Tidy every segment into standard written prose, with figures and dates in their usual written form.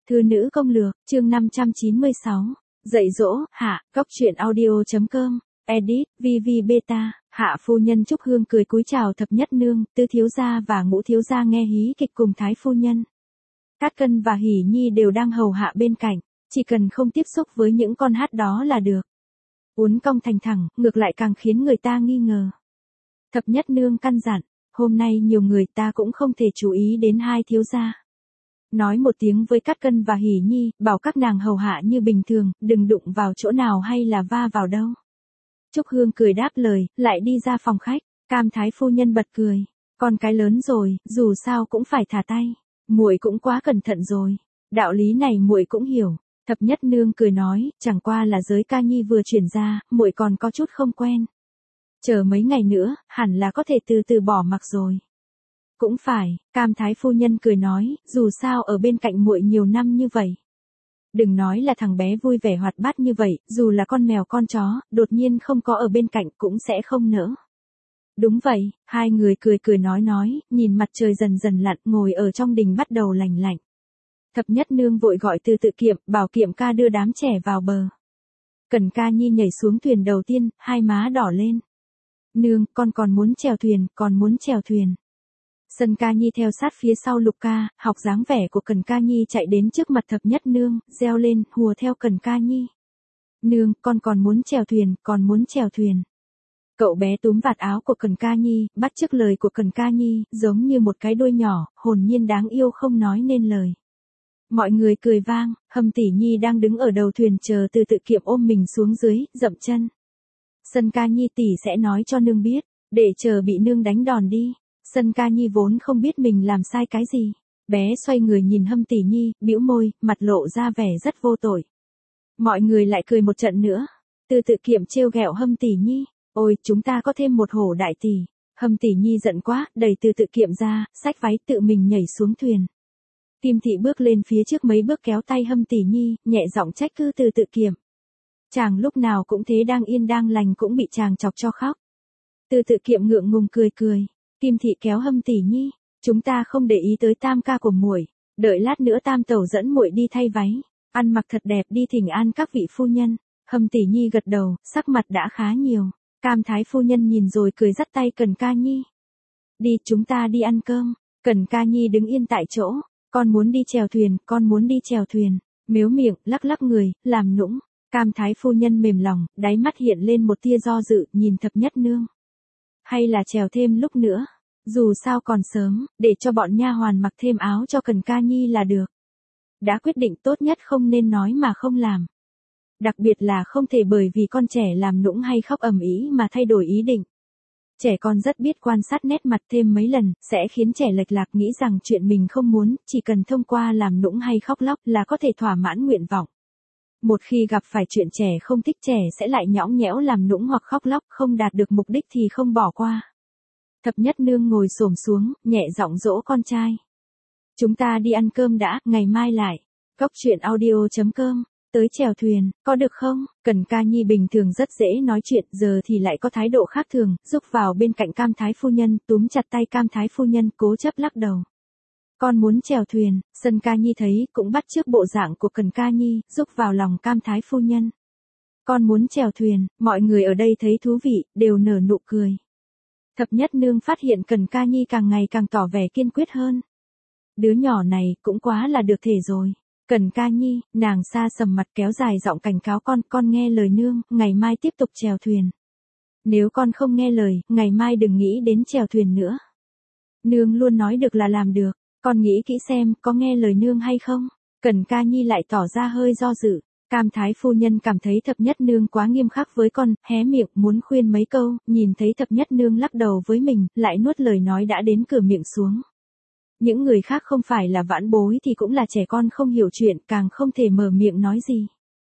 Thư nữ công lược, chương 596. Dạy dỗ, hạ, góc truyện audio.com, edit, VV Beta, hạ phu nhân Trúc Hương cười cúi chào thập nhất nương, Tư thiếu gia và Ngũ thiếu gia nghe hí kịch cùng Thái phu nhân. Cát Cân và Hỉ Nhi đều đang hầu hạ bên cạnh, chỉ cần không tiếp xúc với những con hát đó là được. Uốn cong thành thẳng, ngược lại càng khiến người ta nghi ngờ. Thập nhất nương căn dặn, hôm nay nhiều người ta cũng không thể chú ý đến hai thiếu gia. Nói một tiếng với Cát Cân và Hỉ Nhi, bảo các nàng hầu hạ như bình thường, đừng đụng vào chỗ nào hay là va vào đâu. Trúc Hương cười đáp lời, lại đi ra phòng khách. Cam Thái phu nhân bật cười, con cái lớn rồi, dù sao cũng phải thả tay. Muội cũng quá cẩn thận rồi. Đạo lý này muội cũng hiểu. Thập nhất nương cười nói, chẳng qua là giới ca nhi vừa chuyển ra, muội còn có chút không quen. Chờ mấy ngày nữa, hẳn là có thể từ từ bỏ mặc rồi. Cũng phải, Cam Thái phu nhân cười nói, dù sao ở bên cạnh muội nhiều năm như vậy. Đừng nói là thằng bé vui vẻ hoạt bát như vậy, dù là con mèo con chó, đột nhiên không có ở bên cạnh cũng sẽ không nỡ. Đúng vậy, hai người cười nói, nhìn mặt trời dần dần lặn, ngồi ở trong đình bắt đầu lành lạnh. Thập nhất nương vội gọi Từ Tự Kiệm, bảo Kiệm ca đưa đám trẻ vào bờ. Cẩn Ca Nhi nhảy xuống thuyền đầu tiên, hai má đỏ lên. Nương, con còn muốn chèo thuyền, còn muốn chèo thuyền. Sân Ca Nhi theo sát phía sau Lục Ca, học dáng vẻ của Cẩn Ca Nhi chạy đến trước mặt thập nhất nương, reo lên, hùa theo Cẩn Ca Nhi. Nương, con còn muốn chèo thuyền, còn muốn chèo thuyền. Cậu bé túm vạt áo của Cẩn Ca Nhi, bắt chước lời của Cẩn Ca Nhi, giống như một cái đuôi nhỏ, hồn nhiên đáng yêu không nói nên lời. Mọi người cười vang, Hâm tỷ nhi đang đứng ở đầu thuyền chờ Từ Tự Kiệm ôm mình xuống dưới, dậm chân. Sân Ca Nhi tỷ sẽ nói cho nương biết, để chờ bị nương đánh đòn đi. Sân Ca Nhi vốn không biết mình làm sai cái gì. Bé xoay người nhìn Hâm tỷ nhi, bĩu môi, mặt lộ ra vẻ rất vô tội. Mọi người lại cười một trận nữa. Từ Tự Kiệm trêu ghẹo Hâm tỷ nhi, ôi chúng ta có thêm một hổ đại tỷ. Hâm tỷ nhi giận quá, đẩy Từ Tự Kiệm ra, xách váy tự mình nhảy xuống thuyền. Kim thị bước lên phía trước mấy bước kéo tay Hâm tỷ nhi, nhẹ giọng trách cứ Từ Tự Kiệm. Chàng lúc nào cũng thế, đang yên đang lành cũng bị chàng chọc cho khóc. Từ Tự Kiệm ngượng ngùng cười. Kim thị kéo Hâm tỷ nhi, chúng ta không để ý tới tam ca của muội, đợi lát nữa tam tẩu dẫn muội đi thay váy, ăn mặc thật đẹp đi thỉnh an các vị phu nhân. Hâm tỷ nhi gật đầu, sắc mặt đã khá nhiều. Cam Thái phu nhân nhìn rồi cười dắt tay Cẩn Ca Nhi. Đi, chúng ta đi ăn cơm. Cẩn Ca Nhi đứng yên tại chỗ, con muốn đi chèo thuyền, con muốn đi chèo thuyền. Mếu miệng, lắc người, làm nũng. Cam Thái phu nhân mềm lòng, đáy mắt hiện lên một tia do dự, nhìn thập nhất nương. Hay là chèo thêm lúc nữa, dù sao còn sớm, để cho bọn nha hoàn mặc thêm áo cho Cẩn Ca Nhi là được. Đã quyết định tốt nhất không nên nói mà không làm. Đặc biệt là không thể bởi vì con trẻ làm nũng hay khóc ầm ĩ mà thay đổi ý định. Trẻ con rất biết quan sát nét mặt, thêm mấy lần, sẽ khiến trẻ lệch lạc nghĩ rằng chuyện mình không muốn, chỉ cần thông qua làm nũng hay khóc lóc là có thể thỏa mãn nguyện vọng. Một khi gặp phải chuyện trẻ không thích, trẻ sẽ lại nhõng nhẽo làm nũng hoặc khóc lóc, không đạt được mục đích thì không bỏ qua. Thập nhất nương ngồi xổm xuống, nhẹ giọng dỗ con trai. Chúng ta đi ăn cơm đã, ngày mai lại. Góc truyện audio.com, tới chèo thuyền, có được không? Cẩn Ca Nhi bình thường rất dễ nói chuyện, giờ thì lại có thái độ khác thường, rúc vào bên cạnh Cam Thái phu nhân, túm chặt tay Cam Thái phu nhân, cố chấp lắc đầu. Con muốn chèo thuyền. Sân Ca Nhi thấy, cũng bắt chước bộ dạng của Cẩn Ca Nhi, rúc vào lòng Cam Thái phu nhân. Con muốn chèo thuyền. Mọi người ở đây thấy thú vị, đều nở nụ cười. Thập nhất nương phát hiện Cẩn Ca Nhi càng ngày càng tỏ vẻ kiên quyết hơn. Đứa nhỏ này cũng quá là được thể rồi. Cẩn Ca Nhi, nàng xa sầm mặt kéo dài giọng cảnh cáo con nghe lời nương, ngày mai tiếp tục chèo thuyền. Nếu con không nghe lời, ngày mai đừng nghĩ đến chèo thuyền nữa. Nương luôn nói được là làm được, con nghĩ kỹ xem có nghe lời nương hay không. Cẩn Ca Nhi lại tỏ ra hơi do dự. Cam Thái phu nhân cảm thấy thập nhất nương quá nghiêm khắc với con, hé miệng muốn khuyên mấy câu, nhìn thấy thập nhất nương lắc đầu với mình, lại nuốt lời nói đã đến cửa miệng xuống. Những người khác không phải là vãn bối thì cũng là trẻ con không hiểu chuyện, càng không thể mở miệng nói gì.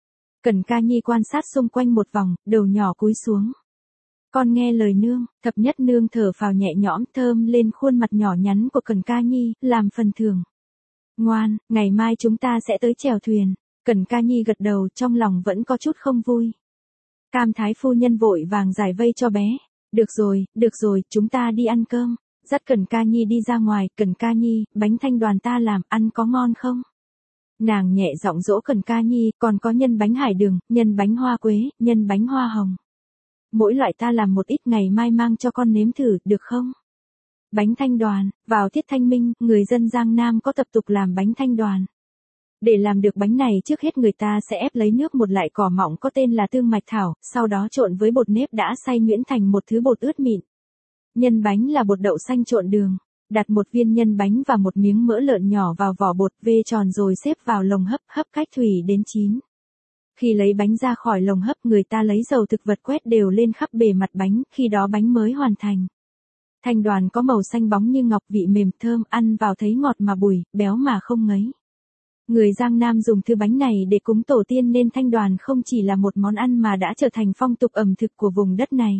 Cẩn Ca Nhi quan sát xung quanh một vòng, đầu nhỏ cúi xuống. Con nghe lời nương. Thập nhất nương thở phào nhẹ nhõm, thơm lên khuôn mặt nhỏ nhắn của Cẩn Ca Nhi, làm phần thưởng. Ngoan, ngày mai chúng ta sẽ tới chèo thuyền. Cẩn Ca Nhi gật đầu, trong lòng vẫn có chút không vui. Cam Thái phu nhân vội vàng giải vây cho bé. Được rồi, chúng ta đi ăn cơm. Dắt Cẩn Ca Nhi đi ra ngoài. Cẩn Ca Nhi, bánh thanh đoàn ta làm, ăn có ngon không? Nàng nhẹ giọng dỗ Cần Ca Nhi, còn có nhân bánh hải đường, nhân bánh hoa quế, nhân bánh hoa hồng. Mỗi loại ta làm một ít ngày mai mang cho con nếm thử, được không? Bánh thanh đoàn, vào tiết thanh minh, người dân Giang Nam có tập tục làm bánh thanh đoàn. Để làm được bánh này trước hết người ta sẽ ép lấy nước một loại cỏ mọng có tên là tương mạch thảo, sau đó trộn với bột nếp đã xay nhuyễn thành một thứ bột ướt mịn. Nhân bánh là bột đậu xanh trộn đường. Đặt một viên nhân bánh và một miếng mỡ lợn nhỏ vào vỏ bột vê tròn rồi xếp vào lồng hấp, hấp cách thủy đến chín. Khi lấy bánh ra khỏi lồng hấp người ta lấy dầu thực vật quét đều lên khắp bề mặt bánh, khi đó bánh mới hoàn thành. Thanh đoàn có màu xanh bóng như ngọc, vị mềm thơm, ăn vào thấy ngọt mà bùi, béo mà không ngấy. Người Giang Nam dùng thứ bánh này để cúng tổ tiên nên thanh đoàn không chỉ là một món ăn mà đã trở thành phong tục ẩm thực của vùng đất này.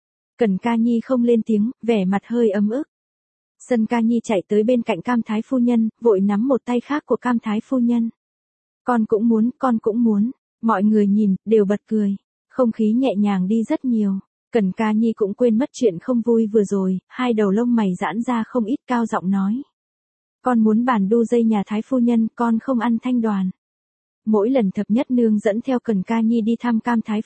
Cần Ca Nhi không lên tiếng, vẻ mặt hơi ấm ức. Sân Ca Nhi chạy tới bên cạnh Cam Thái phu nhân, vội nắm một tay khác của Cam Thái phu nhân. Con cũng muốn, con cũng muốn. Mọi người nhìn, đều bật cười. Không khí nhẹ nhàng đi rất nhiều. Cần Ca Nhi cũng quên mất chuyện không vui vừa rồi, hai đầu lông mày giãn ra không ít, cao giọng nói. Con muốn bản đu dây nhà Thái phu nhân, con không ăn thanh đoàn. Mỗi lần Thập Nhất Nương dẫn theo Cần Ca Nhi đi thăm Cam Thái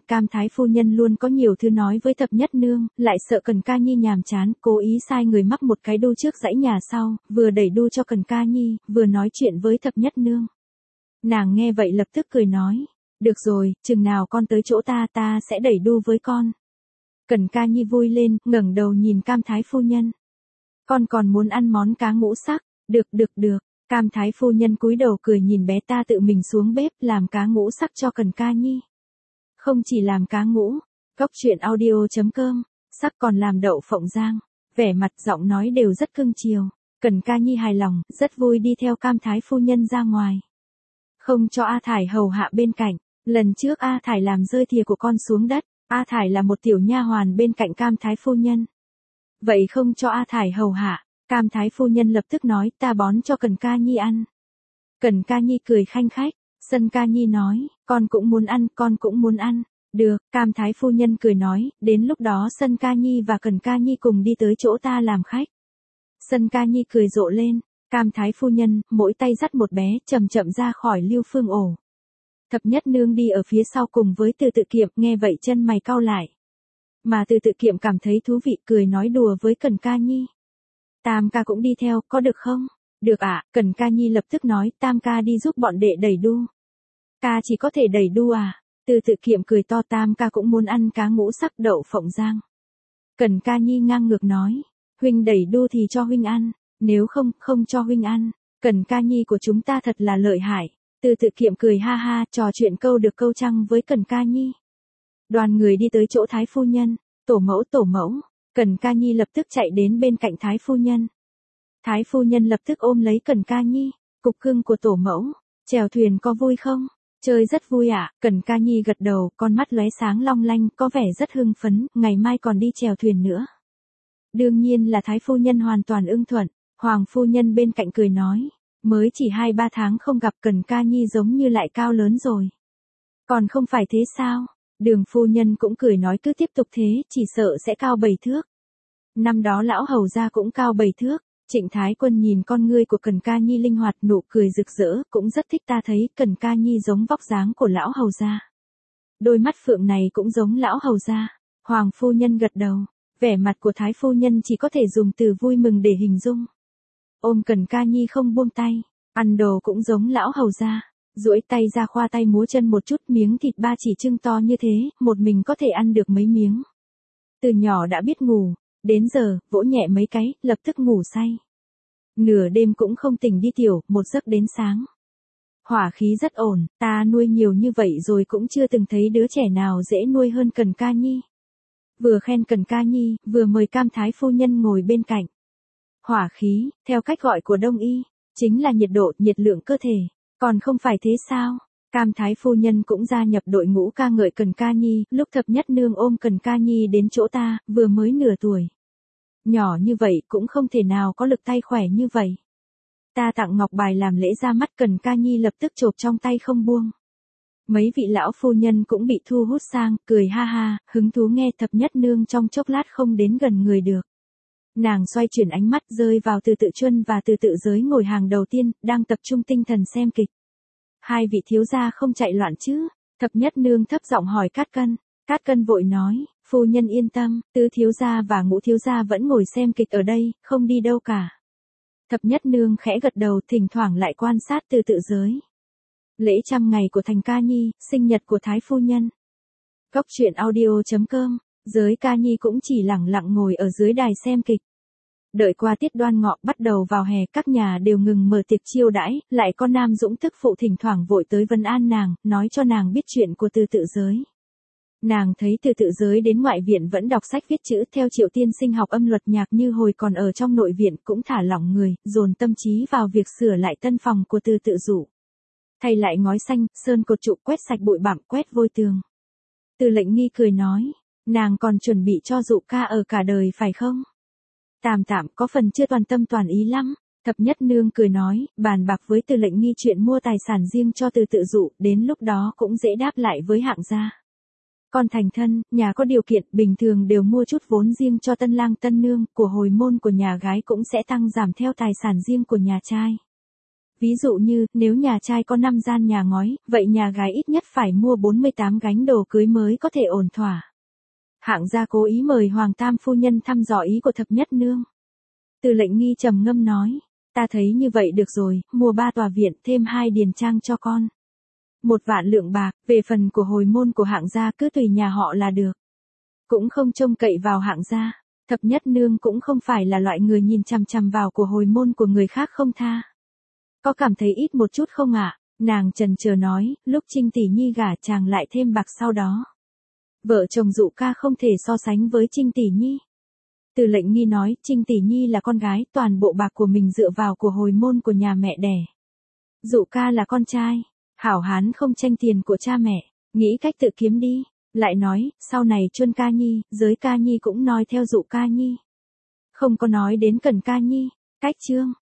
phu nhân luôn có nhiều thứ nói với Thập Nhất Nương, lại sợ Cần Ca Nhi nhàm chán, cố ý sai người mắc một cái đu trước dãy nhà sau, vừa đẩy đu cho Cần Ca Nhi, vừa nói chuyện với Thập Nhất Nương. Nàng nghe vậy lập tức cười nói, được rồi, chừng nào con tới chỗ ta sẽ đẩy đu với con. Cần Ca Nhi vui lên, ngẩng đầu nhìn Cam Thái phu nhân. Con còn muốn ăn món cá ngũ sắc, được. Cam Thái phu nhân cúi đầu cười nhìn bé ta tự mình xuống bếp làm cá ngũ sắc cho Cần Ca Nhi. Không chỉ làm cá ngũ, Cóc truyện audio.com, sắc còn làm đậu phộng rang, vẻ mặt giọng nói đều rất cưng chiều. Cần Ca Nhi hài lòng, rất vui đi theo Cam Thái phu nhân ra ngoài. Không cho A Thải hầu hạ bên cạnh, lần trước A Thải làm rơi thìa của con xuống đất, A Thải là một tiểu nha hoàn bên cạnh Cam Thái phu nhân. Vậy không cho A Thải hầu hạ, Cam Thái phu nhân lập tức nói ta bón cho Cần Ca Nhi ăn. Cần Ca Nhi cười khanh khách, Sân Ca Nhi nói, con cũng muốn ăn. Được, Cam Thái phu nhân cười nói, đến lúc đó Sân Ca Nhi và Cần Ca Nhi cùng đi tới chỗ ta làm khách. Sân Ca Nhi cười rộ lên, Cam Thái phu nhân, mỗi tay dắt một bé, chậm chậm ra khỏi Lưu Phương ổ. Thập Nhất Nương đi ở phía sau cùng với Từ Tự Kiệm, nghe vậy chân mày cau lại. Mà Từ Tự Kiệm cảm thấy thú vị, cười nói đùa với Cần Ca Nhi. Tam ca cũng đi theo, có được không? Được ạ, Cần Ca Nhi lập tức nói, Tam ca đi giúp bọn đệ đẩy đu. Ca chỉ có thể đẩy đu à? Từ Tự Kiệm cười to, Tam ca cũng muốn ăn cá ngũ sắc đậu phộng rang. Cần Ca Nhi ngang ngược nói, huynh đẩy đu thì cho huynh ăn, nếu không cho huynh ăn. Cần Ca Nhi của chúng ta thật là lợi hại. Từ Tự Kiệm cười ha ha, trò chuyện câu được câu trăng với Cần Ca Nhi. Đoàn người đi tới chỗ Thái phu nhân, tổ mẫu. Cần Ca Nhi lập tức chạy đến bên cạnh Thái phu nhân. Thái phu nhân lập tức ôm lấy Cần Ca Nhi, cục cưng của tổ mẫu, chèo thuyền có vui không? Chơi rất vui ạ, Cần Ca Nhi gật đầu, con mắt lóe sáng long lanh, có vẻ rất hưng phấn, ngày mai còn đi chèo thuyền nữa. Đương nhiên là Thái phu nhân hoàn toàn ưng thuận, Hoàng phu nhân bên cạnh cười nói, mới chỉ 2-3 tháng không gặp Cần Ca Nhi giống như lại cao lớn rồi. Còn không phải thế sao? Đường phu nhân cũng cười nói cứ tiếp tục thế, chỉ sợ sẽ cao 7 thước. Năm đó lão hầu gia cũng cao 7 thước. Trịnh Thái Quân nhìn con ngươi của Cần Ca Nhi linh hoạt, nụ cười rực rỡ, cũng rất thích, ta thấy Cần Ca Nhi giống vóc dáng của lão hầu gia. Đôi mắt phượng này cũng giống lão hầu gia. Hoàng phu nhân gật đầu, vẻ mặt của Thái phu nhân chỉ có thể dùng từ vui mừng để hình dung. Ôm Cần Ca Nhi không buông tay, ăn đồ cũng giống lão hầu gia, duỗi tay ra khoa tay múa chân một chút, miếng thịt ba chỉ trưng to như thế, một mình có thể ăn được mấy miếng. Từ nhỏ đã biết ngủ. Đến giờ, vỗ nhẹ mấy cái, lập tức ngủ say. Nửa đêm cũng không tỉnh đi tiểu, một giấc đến sáng. Hỏa khí rất ổn, ta nuôi nhiều như vậy rồi cũng chưa từng thấy đứa trẻ nào dễ nuôi hơn Cần Ca Nhi. Vừa khen Cần Ca Nhi, vừa mời Cam Thái phu nhân ngồi bên cạnh. Hỏa khí, theo cách gọi của Đông y, chính là nhiệt độ, nhiệt lượng cơ thể. Còn không phải thế sao? Cam Thái phu nhân cũng gia nhập đội ngũ ca ngợi Cần Ca Nhi, lúc Thập Nhất Nương ôm Cần Ca Nhi đến chỗ ta, vừa mới nửa tuổi. Nhỏ như vậy cũng không thể nào có lực tay khỏe như vậy. Ta tặng ngọc bài làm lễ ra mắt, Cần Ca Nhi lập tức chộp trong tay không buông. Mấy vị lão phu nhân cũng bị thu hút sang, cười ha ha, hứng thú nghe Thập Nhất Nương trong chốc lát không đến gần người được. Nàng xoay chuyển ánh mắt rơi vào Từ Tự Chuân và Từ Tự Giới ngồi hàng đầu tiên, đang tập trung tinh thần xem kịch. Hai vị thiếu gia không chạy loạn chứ? Thập nhất nương thấp giọng hỏi Cát Cân. Cát Cân vội nói, phu nhân yên tâm, Tứ thiếu gia và Ngũ thiếu gia vẫn ngồi xem kịch ở đây, không đi đâu cả. Thập nhất nương khẽ gật đầu, thỉnh thoảng lại quan sát Từ Tự Giới. Lễ trăm ngày của Thành Ca Nhi, sinh nhật của Thái phu nhân. Cóc truyện audio.com, Giới Ca Nhi cũng chỉ lẳng lặng ngồi ở dưới đài xem kịch. Đợi qua tiết Đoan Ngọ bắt đầu vào hè, các nhà đều ngừng mở tiệc chiêu đãi, lại có Nam Dũng tức phụ thỉnh thoảng vội tới vấn an nàng, nói cho nàng biết chuyện của Từ Tự Giới. Nàng thấy Từ Tự Giới đến ngoại viện vẫn đọc sách viết chữ, theo Triệu tiên sinh học âm luật nhạc như hồi còn ở trong nội viện, cũng thả lỏng người, dồn tâm trí vào việc sửa lại tân phòng của Từ Tự Dụ. Thay lại ngói xanh, sơn cột trụ, quét sạch bụi bặm, quét vôi tường. Từ Lệnh Nghi cười nói, nàng còn chuẩn bị cho Dụ ca ở cả đời phải không? Tạm tạm, có phần chưa toàn tâm toàn ý lắm. Thập nhất nương cười nói, bàn bạc với Từ Lệnh Nghi chuyện mua tài sản riêng cho Từ Tự Dụ, đến lúc đó cũng dễ đáp lại với hạng gia. Còn thành thân, nhà có điều kiện, bình thường đều mua chút vốn riêng cho tân lang tân nương, của hồi môn của nhà gái cũng sẽ tăng giảm theo tài sản riêng của nhà trai. Ví dụ như, nếu nhà trai có 5 gian nhà ngói, vậy nhà gái ít nhất phải mua 48 gánh đồ cưới mới có thể ổn thỏa. Hạng gia cố ý mời Hoàng Tam phu nhân thăm dò ý của thập nhất nương. Từ Lệnh Nghi trầm ngâm nói, ta thấy như vậy được rồi, mua 3 tòa viện, thêm 2 điền trang cho con. 1 vạn lượng bạc, về phần của hồi môn của hạng gia cứ tùy nhà họ là được. Cũng không trông cậy vào hạng gia. Thập nhất nương cũng không phải là loại người nhìn chằm chằm vào của hồi môn của người khác không tha. Có cảm thấy ít một chút không ạ? Nàng chần chờ nói, lúc Trinh tỷ nhi gả chàng lại thêm bạc sau đó. Vợ chồng Dụ ca không thể so sánh với Trinh tỷ nhi. Từ Lệnh Nghi nói, Trinh tỷ nhi là con gái, toàn bộ bạc của mình dựa vào của hồi môn của nhà mẹ đẻ. Dụ ca là con trai, hảo hán không tranh tiền của cha mẹ, nghĩ cách tự kiếm đi. Lại nói, sau này Chuân ca nhi, Giới ca nhi cũng nói theo Dụ ca nhi. Không có nói đến Cẩn ca nhi. Cách chương